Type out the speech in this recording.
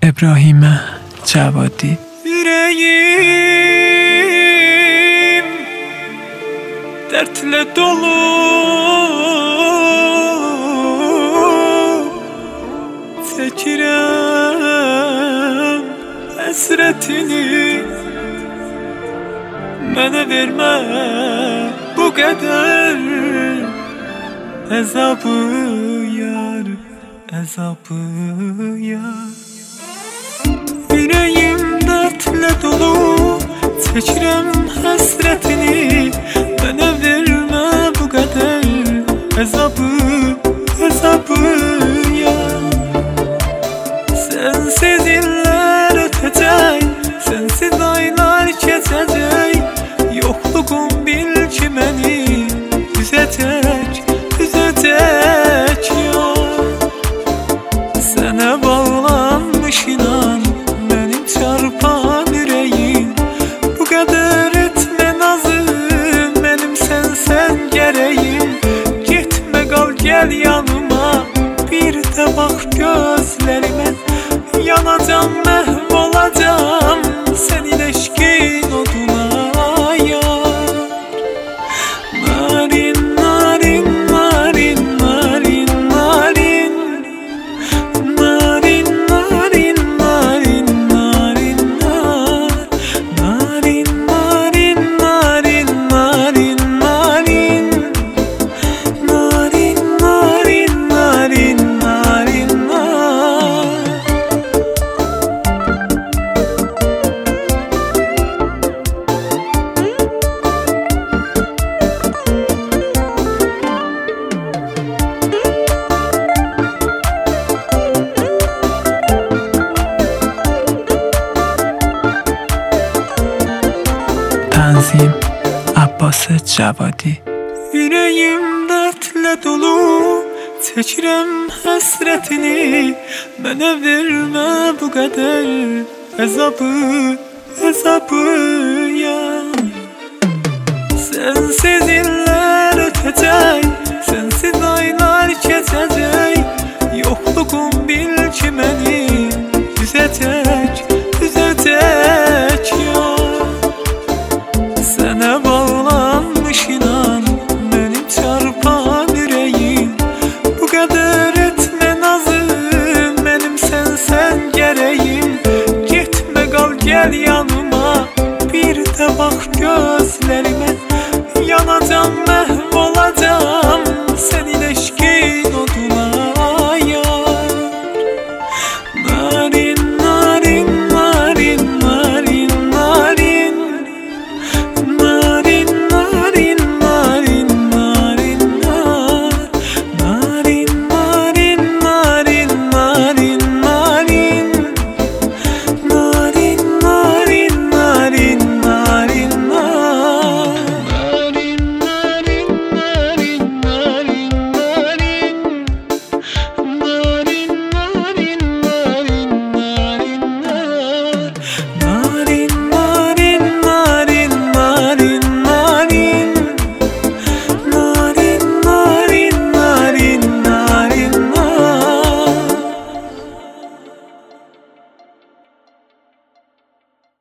İbrahimə Cavadi. Yüreğim dertle dolu, çekirəm hasretini. Mənə vermə bu qədər əzabı yar, əzabı yar. Yüreğim dertle dolu, çekirəm hasretini. Mənə vermə bu qədər əzabı, əzabı yar. Sensiz iller ötecek, sensiz aylar geçecek. Yokluğum bil ki beni üzecek, üzecek ya. Sana bağlanmış inan benim çarpan yüreğim. Bu kadar etme nazım, benim sen gereğim. Gitme kal gel yanıma, bir de bak gözlerime. Yanacağım, mahvolacağım senin eşkin oduna ya. Narin, narin, narin, narin, narin. Narin, narin, narin, narin, nar. Narin, narin, narin, narin, narin. Narin, narin, narin, narin, nar. Tanzim Abbas Cavadi. Yüreğim dertle dolu, çekirəm hasretini. Mənə vermə bu qədər əzabı, əzabı ya. Sensiz iller ötecek, sensiz aylar geçecek. Yokluğum